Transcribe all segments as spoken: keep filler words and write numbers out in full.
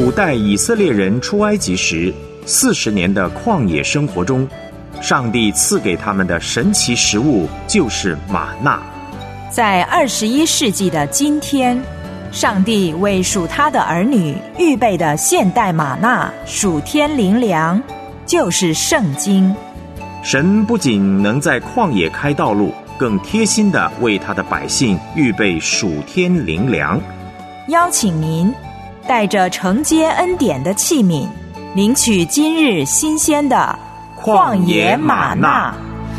古代以色列人出埃及时四十年的旷野生活中，上帝赐给他们的神奇食物就是玛纳。 在二十一世纪的今天，上帝为属他的儿女预备的现代玛纳属天灵粮，就是圣经。 神不仅能在旷野开道路，更贴心地为他的百姓预备属天灵粮。 邀请您带着承接恩典的器皿，领取今日新鲜的旷野玛纳。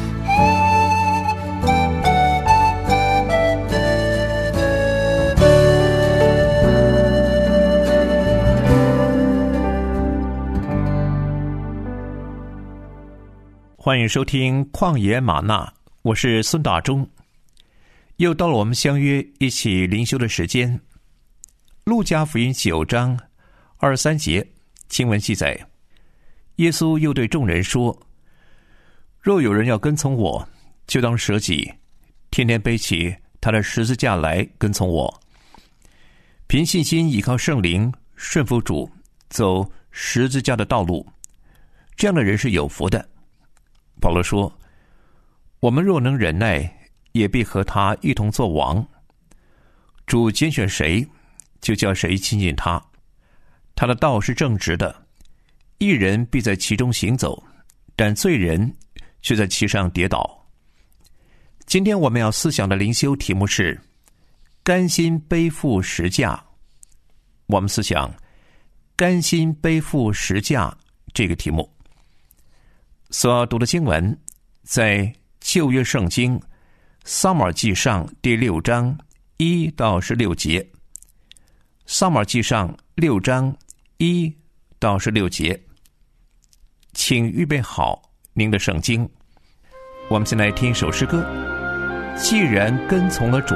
欢迎收听旷野玛纳，我是孙大中。又到了我们相约一起灵修的时间。路加福音九章二十三节经文记载，耶稣又对众人说，若有人要跟从我，就当舍己，天天背起他的十字架来跟从我。凭信心依靠圣灵，顺服主，走十字架的道路，这样的人是有福的。保罗说，我们若能忍耐，也必和他一同作王。主拣选谁，就叫谁亲近他。他的道是正直的，义人必在其中行走，但罪人却在其上跌倒。今天我们要思想的灵修题目是甘心背负十架。我们思想甘心背负十架这个题目。所要读的经文在旧约圣经撒母耳记上第六章一到十六节。撒母耳记上六章一到十六节，请预备好您的圣经。我们先来听一首诗歌，既然跟从了主。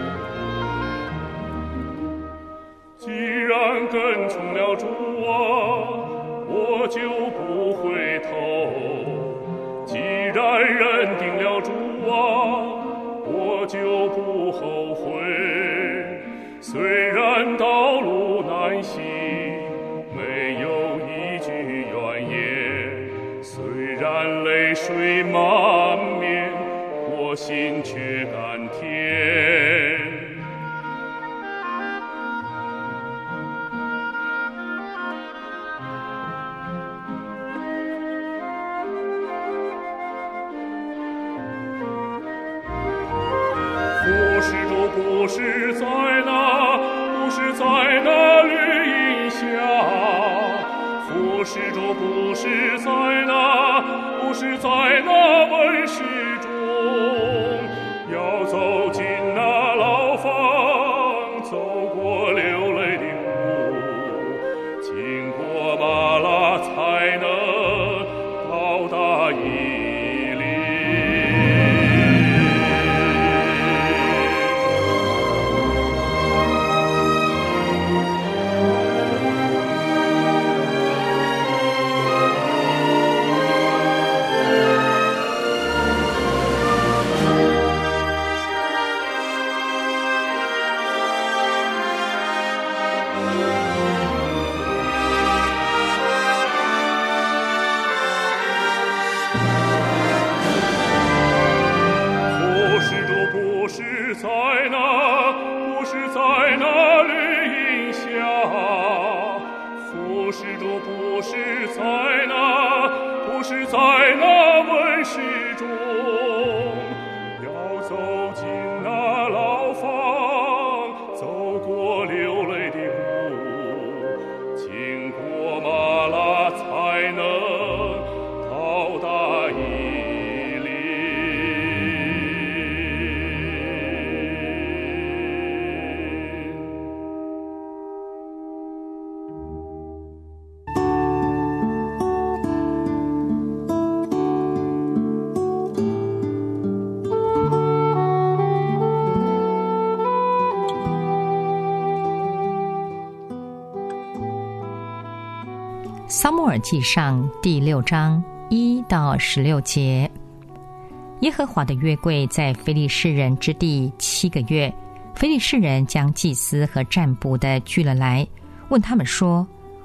既然跟从了主啊，我就不回头。既然认定了主啊，我就不后悔。虽然道路难行，没有一句怨言，虽然泪水满面，我心却甘甜。不是主，不是在那，不是在那绿荫下；不是主，不是在那，不是在那温室中。要走进那牢房，走过流泪的路，经过马拉才能到达以利。 撒母耳记上第六章一到十六节，耶和华的约柜在非利士人之地七个月，非利士人将祭司和占卜的聚了来，问他们说：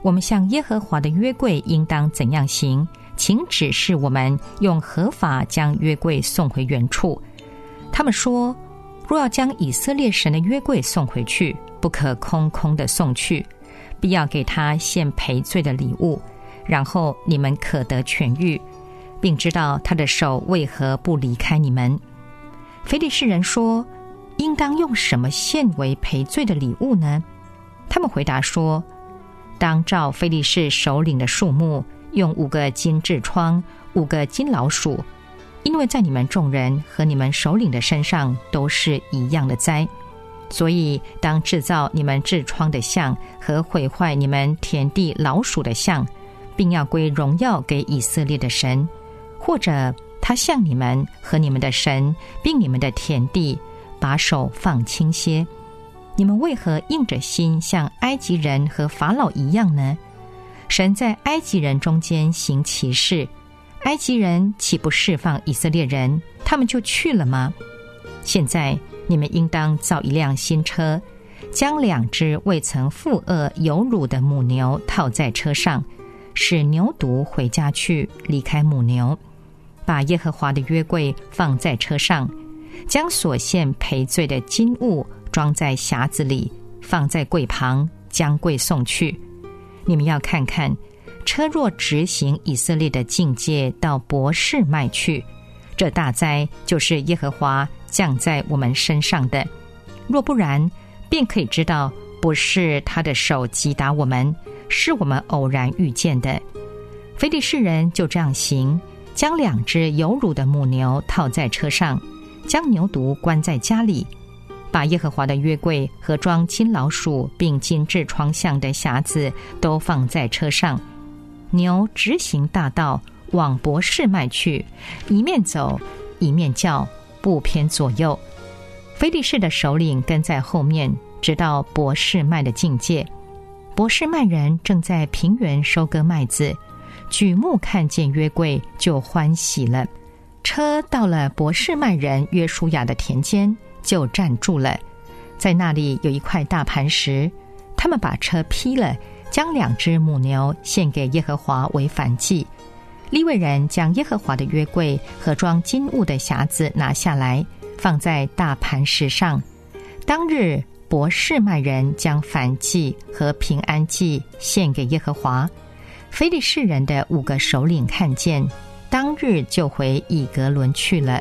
我们向耶和华的约柜应当怎样行？请指示我们用合法将约柜送回原处。他们说，若要将以色列神的约柜送回去，不可空空的送去，必要给他献赔罪的礼物，然后你们可得痊愈，并知道他的手为何不离开你们。非利士人说，应当用什么献为赔罪的礼物呢？他们回答说，当照非利士首领的数目，用五个金痔疮，五个金老鼠，因为在你们众人和你们首领的身上都是一样的灾，所以当制造你们痔疮的像和毁坏你们田地老鼠的像，并要归荣耀给以色列的神，或者他向你们和你们的神并你们的田地把手放轻些，你们为何硬着心像埃及人和法老一样呢？神在埃及人中间行奇事，埃及人岂不释放以色列人，他们就去了吗？现在你们应当造一辆新车，将两只未曾负軛有乳的母牛套在车上，使牛犊回家去，离开母牛，把耶和华的约柜放在车上，将所献赔罪的金物装在匣子里，放在柜旁，将柜送去。你们要看看，车若直行以色列的境界到伯示麦去，这大灾就是耶和华降在我们身上的；若不然，便可以知道不是他的手击打我们，是我们偶然遇见的。非利士人就这样行，将两只有乳的母牛套在车上，将牛犊关在家里，把耶和华的约柜和装金老鼠并金痔疮像的匣子都放在车上。牛直行大道往伯示麦去，一面走一面叫，不偏左右。非利士的首领跟在后面，直到伯示麦的境界。伯示麦人正在平原收割麦子，举目看见约柜，就欢喜了。车到了伯示麦人约书亚的田间，就站住了。在那里有一块大磐石，他们把车劈了，将两只母牛献给耶和华为燔祭。利未人将耶和华的约柜和装金物的匣子拿下来，放在大磐石上。当日伯示麦人将燔祭和平安祭献给耶和华。非利士人的五个首领看见，当日就回以格伦去了。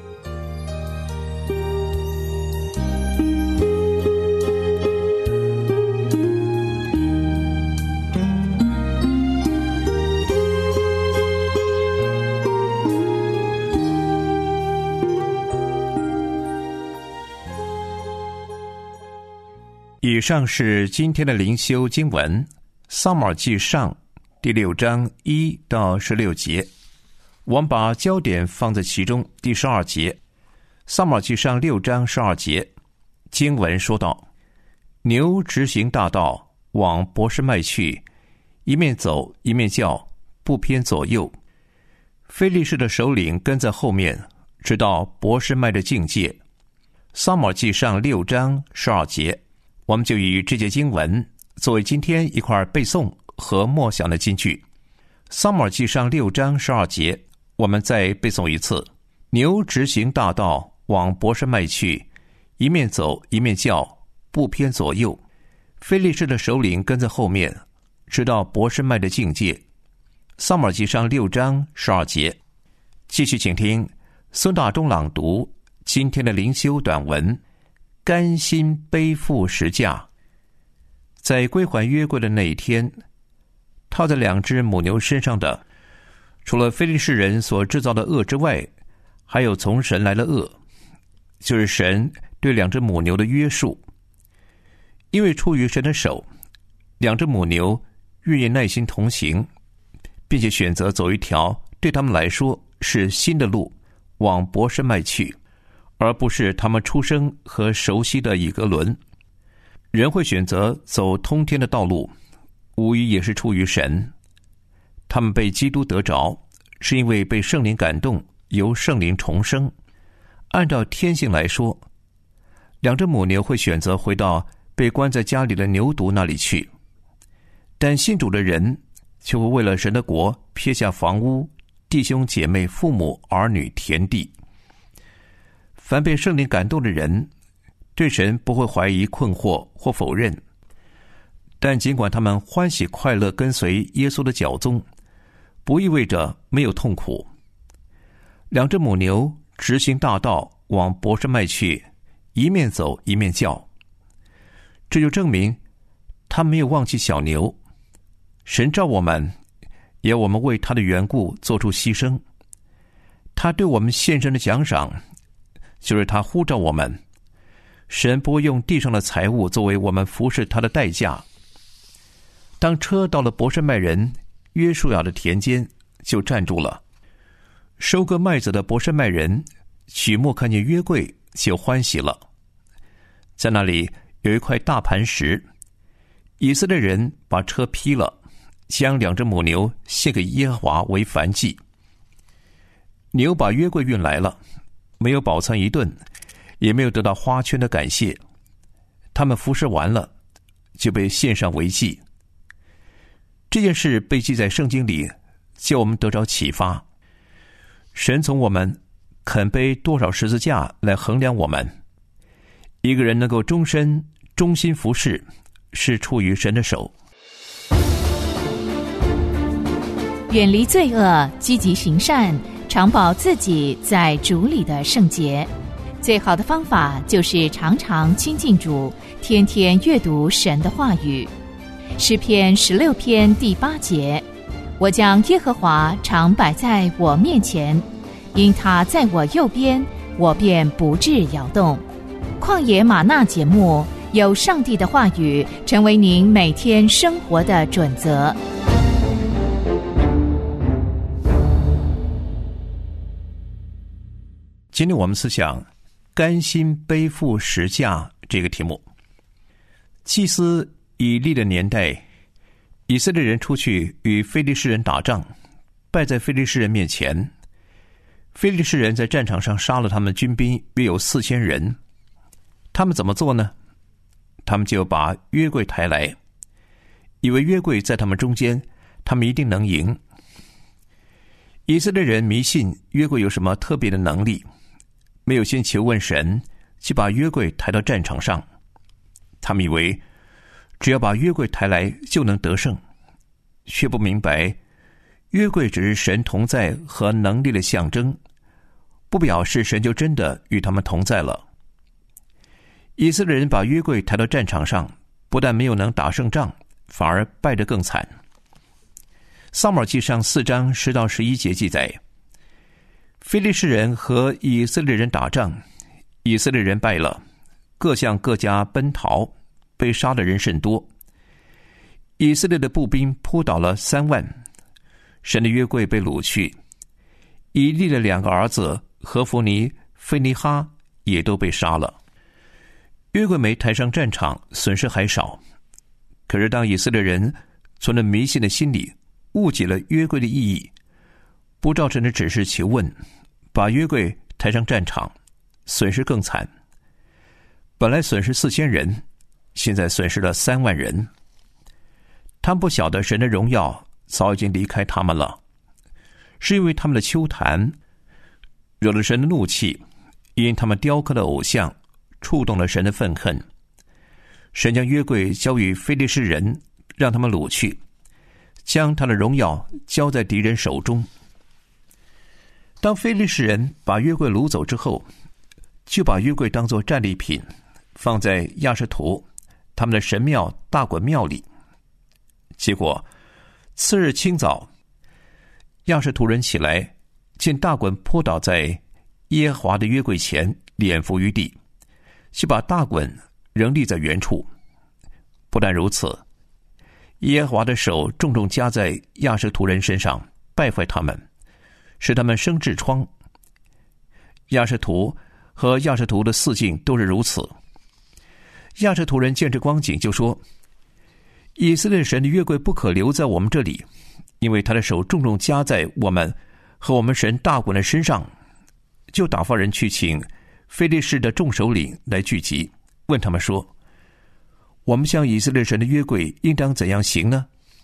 以上是今天的灵修经文，撒母耳记上第六章一到十六节。我们把焦点放在其中第十二节。撒母耳记上六章十二节，经文说道：牛直行大道往伯示麦去，一面走一面叫，不偏左右。非利士的首领跟在后面，直到伯示麦的境界。撒母耳记上六章十二节，我们就以这节经文作为今天一块背诵和默想的金句。撒母耳记上六章十二节，我们再背诵一次：牛直行大道往伯示麦去，一面走一面叫，不偏左右。非利士的首领跟在后面，直到伯示麦的境界。撒母耳记上六章十二节。继续请听孙大中朗读今天的灵修短文，甘心背负十架。在归还约柜的那一天，套在两只母牛身上的，除了非利士人所制造的恶之外，还有从神来的恶，就是神对两只母牛的约束。因为出于神的手，两只母牛愿意耐心同行，并且选择走一条对他们来说是新的路，往伯示麦去，而不是他们出生和熟悉的以格伦。人会选择走通天的道路，无疑也是出于神。他们被基督得着，是因为被圣灵感动，由圣灵重生。按照天性来说，两只母牛会选择回到被关在家里的牛犊那里去。 但信主的人却会为了神的国撇下房屋、弟兄姐妹、父母、儿女、田地。凡被圣灵感动的人，对神不会怀疑、困惑或否认，但尽管他们欢喜快乐跟随耶稣的脚踪，不意味着没有痛苦。两只母牛直行大道往伯示麦去，一面走一面叫，这就证明他没有忘记小牛。神召我们，也要我们为他的缘故做出牺牲。他对我们献身的奖赏，就是他呼召我们。神不会用地上的财物作为我们服侍他的代价。当车到了伯示麦人约书亚的田间，就站住了。收割麦子的伯示麦人举目看见约柜，就欢喜了。在那里有一块大磐石，以色列人把车劈了，将两只母牛献给耶和华为燔祭。牛把约柜运来了，没有饱餐一顿，也没有得到花圈的感谢。他们服侍完了，就被献上为祭。这件事被记在圣经里，叫我们得着启发。神从我们肯背多少十字架来衡量我们。一个人能够终身忠心服侍，是出于神的手。 远离罪恶，积极行善，常保自己在主里的圣洁。最好的方法就是常常亲近主，天天阅读神的话语。诗篇十六篇第八节，我将耶和华常摆在我面前，因他在我右边，我便不致摇动。旷野吗哪节目，有上帝的话语成为您每天生活的准则。 今天我们思想甘心背负十架这个题目。祭司以利的年代，以色列人出去与非利士人打仗，败在非利士人面前。非利士人在战场上杀了他们军兵约有四千人。他们怎么做呢？他们就把约柜抬来，以为约柜在他们中间，他们一定能赢。以色列人迷信约柜有什么特别的能力，没有先求问神，就把约柜抬到战场上。他们以为只要把约柜抬来就能得胜，却不明白约柜只是神同在和能力的象征，不表示神就真的与他们同在了。以色列人把约柜抬到战场上，不但没有能打胜仗，反而败得更惨。撒母耳记上四章十到十一节记载，非利士人和以色列人打仗，以色列人败了，各向各家奔逃，被杀的人甚多。以色列的步兵扑倒了三万，神的约柜被掳去。以利的两个儿子何弗尼、菲尼哈也都被杀了。约柜没抬上战场，损失还少。可是当以色列人存了迷信的心理，误解了约柜的意义，不照神的指示求问，把约柜抬上战场，损失更惨。本来损失四千人，现在损失了三万人。他们不晓得神的荣耀早已经离开他们了，是因为他们的丘坛惹了神的怒气，因他们雕刻的偶像触动了神的愤恨。神将约柜交与非利士人，让他们掳去，将他的荣耀交在敌人手中。当非利士人把约柜掳走之后，就把约柜当作战利品放在亚实图他们的神庙大衮庙里。结果次日清早，亚实图人起来，见大衮扑倒在耶和华的约柜前，脸伏于地，就把大衮仍立在原处。不但如此，耶和华的手重重加在亚实图人身上，败坏他们，使他们生痔疮。亚实图和亚实图的四境都是如此。亚实图人见这光景，就说：以色列神的约柜不可留在我们这里，因为他的手重重加在我们和我们神大衮的身上。就打发人去请非利士的众首领来聚集，问他们说：我们向以色列神的约柜应当怎样行呢？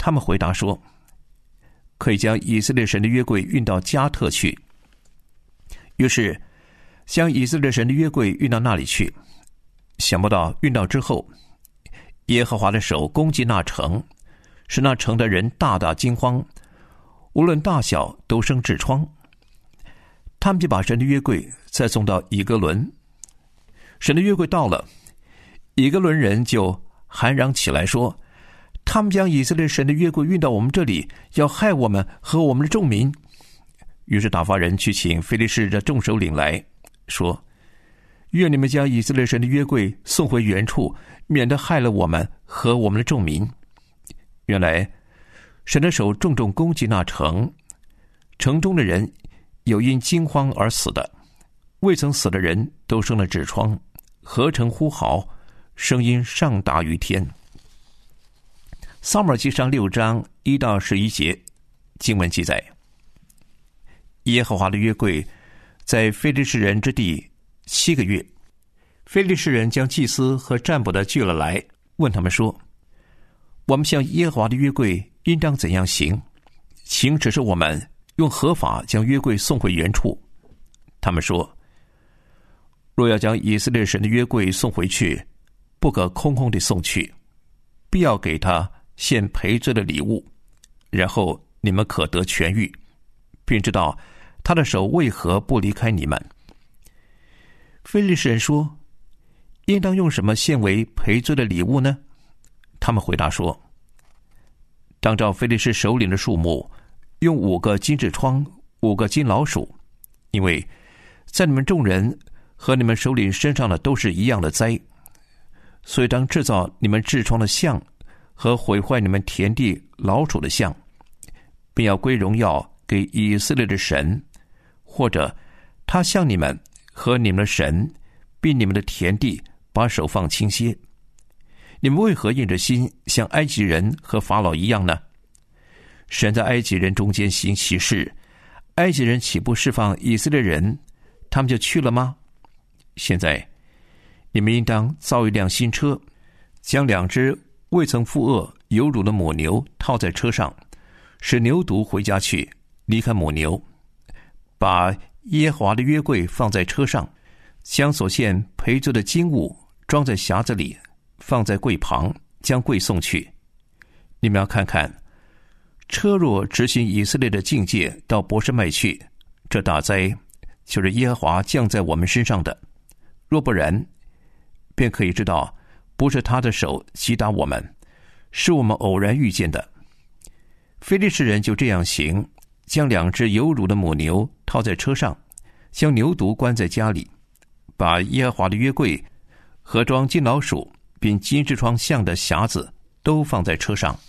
他们回答说，可以将以色列神的约柜运到加特去。于是将以色列神的约柜运到那里去。想不到运到之后，耶和华的手攻击那城，使那城的人大大惊慌，无论大小都生痔疮。他们就把神的约柜再送到以哥伦。神的约柜到了，以哥伦人就喊嚷起来说，他们将以色列神的约柜运到我们这里，要害我们和我们的众民。于是打发人去请非利士的众首领来说，愿你们将以色列神的约柜送回原处，免得害了我们和我们的众民。原来神的手重重攻击那城，城中的人有因惊慌而死的，未曾死的人都生了痔疮，合成呼号，声音上达于天。撒母耳记上六章一到十一节经文记载，耶和华的约柜在非利士人之地七个月，非利士人将祭司和占卜的聚了来，问他们说，我们向耶和华的约柜应当怎样行？请指示我们用合法将约柜送回原处。他们说，若要将以色列神的约柜送回去，不可空空地送去，必要给他献赔罪的礼物，然后你们可得痊愈，并知道他的手为何不离开你们。非利士人说，应当用什么献为赔罪的礼物呢？他们回答说，当照非利士首领的数目，用五个金痔疮，五个金老鼠，因为在你们众人和你们首领身上的都是一样的灾，所以当制造你们痔疮的像和毁坏你们田地老鼠的像，并要归荣耀给以色列的神，或者他向你们和你们的神并你们的田地把手放轻些。你们为何硬着心像埃及人和法老一样呢？神在埃及人中间行奇事，埃及人岂不释放以色列人，他们就去了吗？现在你们应当造一辆新车，将两只未曾负恶有乳的母牛套在车上，使牛犊回家去，离开母牛，把耶和华的约柜放在车上，将所献赔罪的金物装在匣子里，放在柜旁，将柜送去。你们要看看，车若执行以色列的境界到伯示麦去，这大灾就是耶和华降在我们身上的；若不然，便可以知道不是他的手击打我们，是我们偶然遇见的。非利士人就这样行，将两只有乳的母牛套在车上，将牛犊关在家里，把耶和华的约柜和装金老鼠并金痔疮像的匣子都放在车上。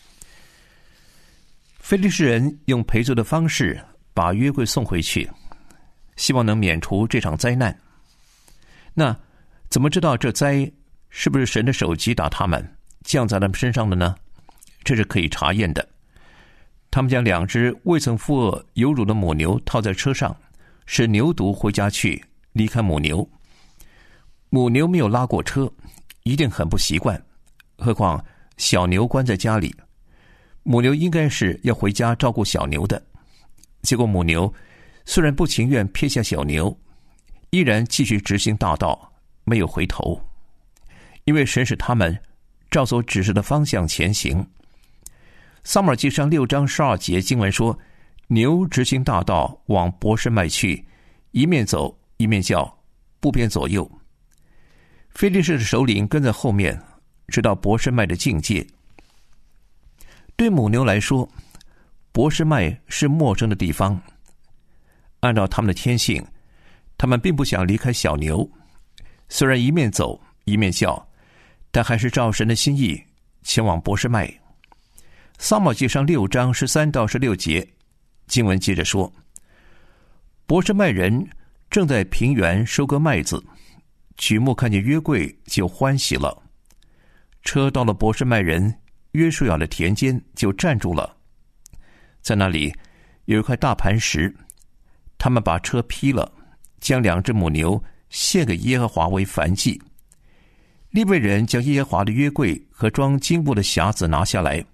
非利士人用赔罪的方式把约柜送回去，希望能免除这场灾难。那怎么知道这灾是不是神的手击打他们，降在他们身上的呢？这是可以查验的。他们将两只未曾负恶有乳的母牛套在车上，使牛犊回家去，离开母牛。母牛没有拉过车，一定很不习惯，何况小牛关在家里。母牛应该是要回家照顾小牛的，结果母牛虽然不情愿撇下小牛，依然继续执行大道，没有回头，因为神使他们照所指示的方向前行。撒母耳记上六章十二节经文说，牛直行大道往伯示麦去，一面走一面叫，不偏左右。非利士的首领跟在后面，直到伯示麦的境界。对母牛来说，伯示麦是陌生的地方，按照他们的天性，他们并不想离开小牛，虽然一面走一面叫，但还是照神的心意前往伯示麦。撒母耳记上六章十三到十六节经文接着说，伯示麦人正在平原收割麦子，举目看见约柜就欢喜了。车到了伯示麦人约书亚的田间，就站住了。在那里有一块大磐石，他们把车劈了，将两只母牛献给耶和华为燔祭。利未人将耶和华的约柜和装金布的匣子拿下来，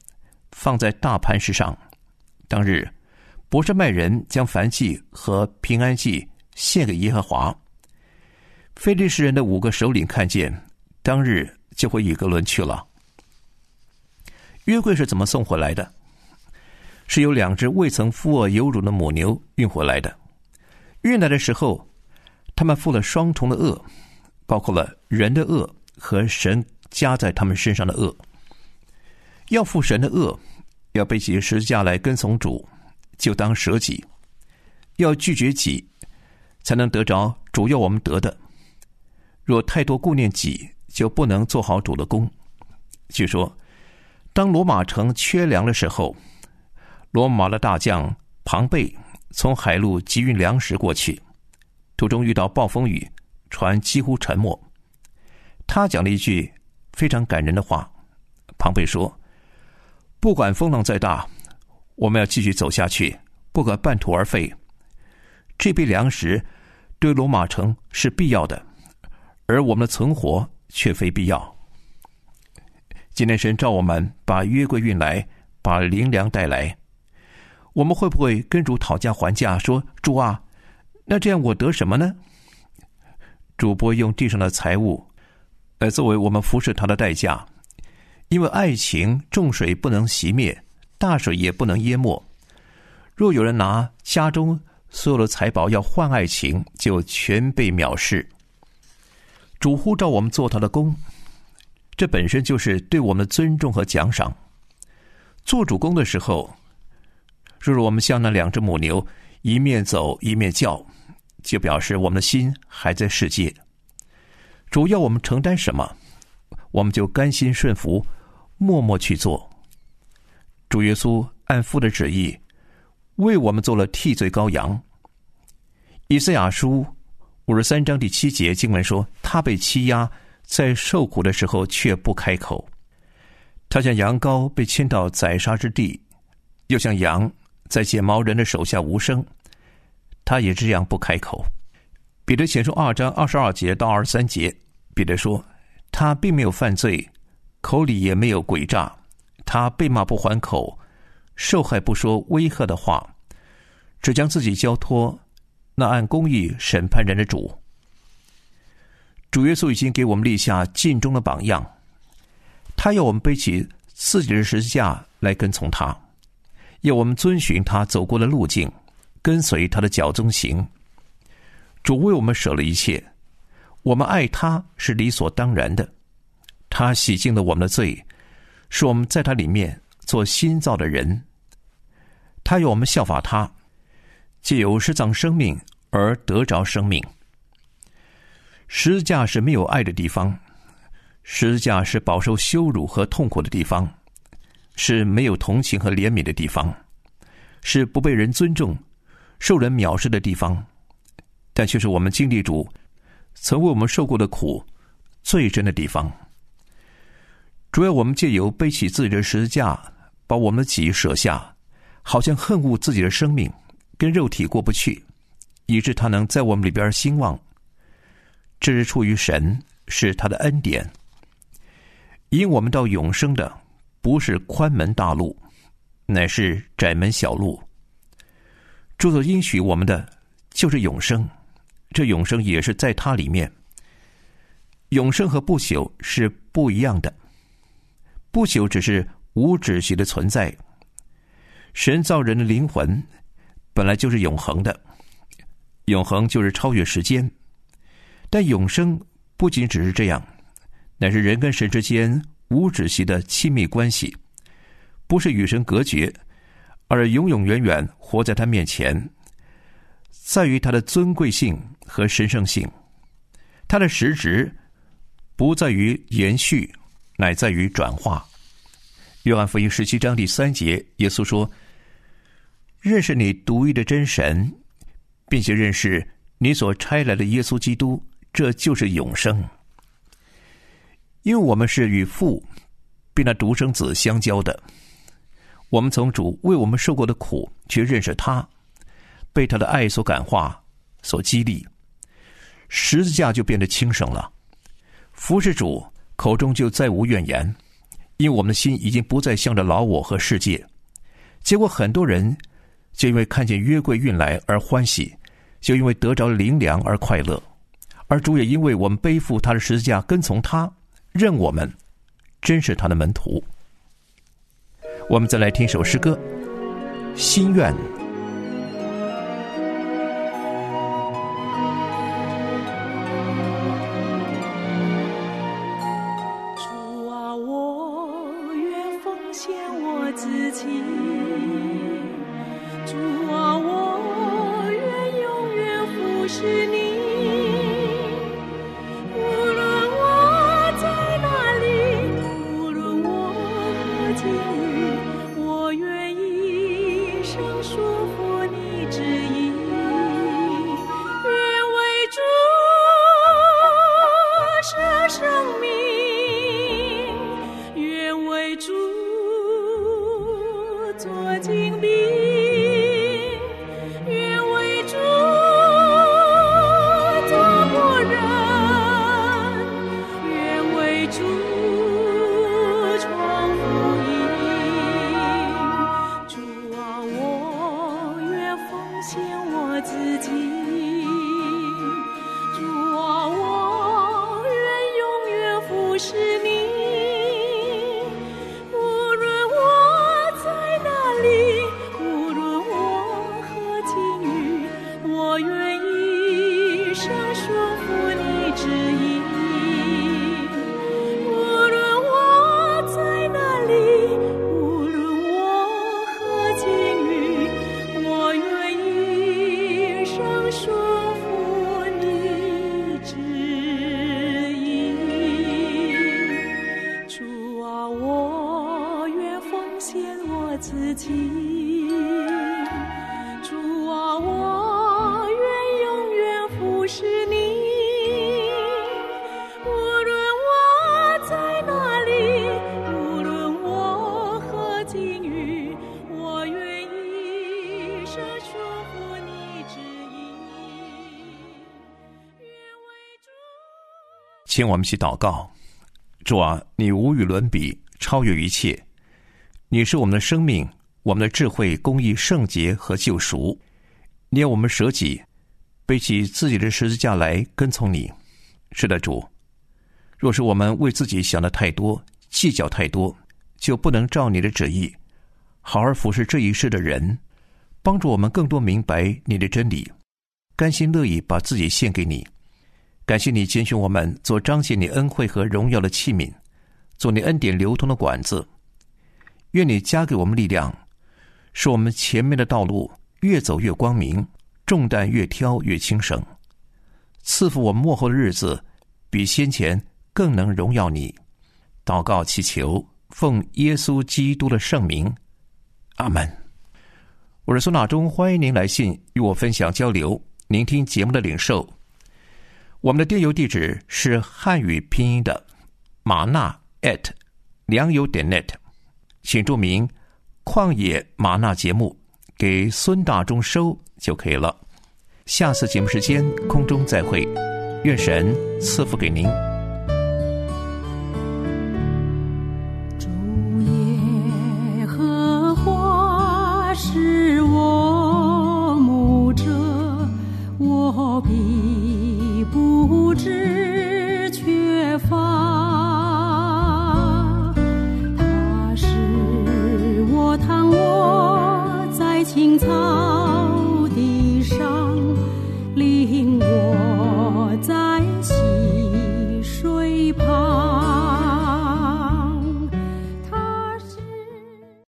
放在大磐石上。当日，伯示麦人将燔祭和平安祭献给耶和华。非利士人的五个首领看见，当日就回以革伦去了。约柜是怎么送回来的？是由两只未曾负恶有乳的母牛运回来的。运来的时候，他们负了双重的恶，包括了人的恶和神加在他们身上的恶。要负神的恶，要背起十字架来跟从主，就当舍己，要拒绝己，才能得着主要我们得的。若太多顾念己，就不能做好主的工。据说当罗马城缺粮的时候，罗马的大将庞贝从海路急运粮食过去，途中遇到暴风雨，船几乎沉没。他讲了一句非常感人的话。庞贝说，不管风浪再大，我们要继续走下去，不可半途而废。这批粮食对罗马城是必要的，而我们的存活却非必要。今天神召我们把约柜运来，把灵粮带来，我们会不会跟主讨价还价，说，主啊，那这样我得什么呢？主不会用地上的财物来作为我们服侍他的代价，因为爱情重水不能熄灭，大水也不能淹没。若有人拿家中所有的财宝要换爱情，就全被藐视。主呼召我们做他的工，这本身就是对我们的尊重和奖赏。做主工的时候，若是我们像那两只母牛，一面走一面叫，就表示我们的心还在世界。主要我们承担什么，我们就甘心顺服，默默去做。主耶稣按父的旨意为我们做了替罪羔羊。以赛亚书五十三章第七节经文说，他被欺压，在受苦的时候却不开口。他像羊羔被牵到宰杀之地，又像羊在剪毛人的手下无声，他也这样不开口。彼得前书二章二十二节到二十三节，彼得说，他并没有犯罪，口里也没有诡诈，他被骂不还口，受害不说威吓的话，只将自己交托那按公义审判人的主。主耶稣已经给我们立下尽忠的榜样，他要我们背起自己的十字架来跟从他，要我们遵循他走过的路径，跟随他的脚踪行。主为我们舍了一切，我们爱他是理所当然的。他洗净了我们的罪，使我们在他里面做新造的人。他要我们效法他，藉由失丧生命而得着生命。十字架是没有爱的地方，十字架是饱受羞辱和痛苦的地方，是没有同情和怜悯的地方，是不被人尊重、受人藐视的地方，但却是我们经历主曾为我们受过的苦最真的地方。主要我们借由背起自己的十字架，把我们的己舍下，好像恨恶自己的生命，跟肉体过不去，以致他能在我们里边兴旺。这是出于神，是他的恩典。引我们到永生的不是宽门大路，乃是窄门小路。主所应许我们的就是永生，这永生也是在他里面。永生和不朽是不一样的，不朽只是无止息的存在。神造人的灵魂本来就是永恒的，永恒就是超越时间。但永生不仅只是这样，乃是人跟神之间无止息的亲密关系，不是与神隔绝，而永永远远活在他面前。在于他的尊贵性和神圣性，他的实质不在于延续，乃在于转化。约翰福音十七章第三节，耶稣说，认识你独一的真神，并且认识你所差来的耶稣基督，这就是永生。因为我们是与父并那独生子相交的，我们从主为我们受过的苦去认识他，被他的爱所感化，所激励，十字架就变得轻省了。服侍主，口中就再无怨言， 因为我们的心已经不再向着老我和世界。结果很多人就因为看见约柜运来而欢喜，就因为得着灵粮而快乐。而主也因为我们背负他的十字架跟从他，认我们真是他的门徒。我们再来听首诗歌《心愿》。 主啊，我愿奉献我自己，主啊，我愿永远服侍你。自己，主啊，我愿永远服侍你。无论我在哪里，无论我何境遇，我愿一生顺服你旨意。 请我们一起祷告。主啊，你无与伦比，超越一切。你是我们的生命，我们的智慧、公义、圣洁和救赎。你要我们舍己，背起自己的十字架来跟从你。是的，主，若是我们为自己想的太多，计较太多，就不能照你的旨意好好服侍这一世的人，帮助我们更多明白你的真理，甘心乐意把自己献给你。感谢你拣选我们做彰显你恩惠和荣耀的器皿，做你恩典流通的管子。愿你加给我们力量，使我们前面的道路越走越光明，重担越挑越轻省，赐福我们末后的日子比先前更能荣耀你。祷告祈求，奉耶稣基督的圣名，阿们。我是孙大中，欢迎您来信与我分享交流，聆听节目的领受。我们的电邮地址是汉语拼音的玛纳 at 良友点 net，请注明旷野玛纳节目，给孙大中收就可以了。下次节目时间空中再会，愿神赐福给您。